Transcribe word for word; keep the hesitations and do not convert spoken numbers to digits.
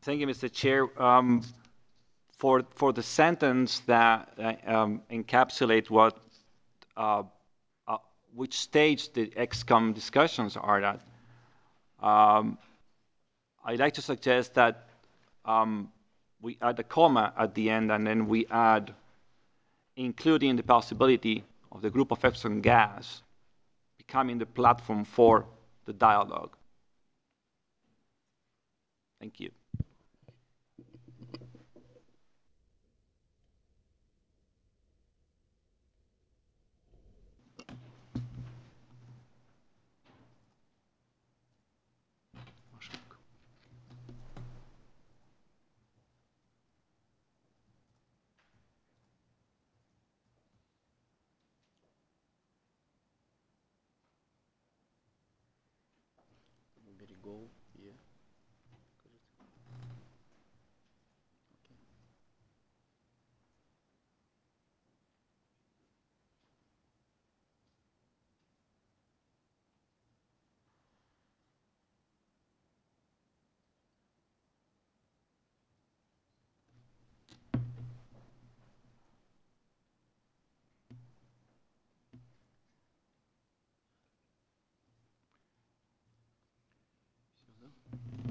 Thank you, mister Chair. Um, for for the sentence that uh, um, encapsulate what uh, uh, which stage the X COM discussions are at, um, I'd like to suggest that um, we add a comma at the end, and then we add, including the possibility of the group of Epsom gas becoming the platform for the dialogue. Thank you. Very go here. Okay.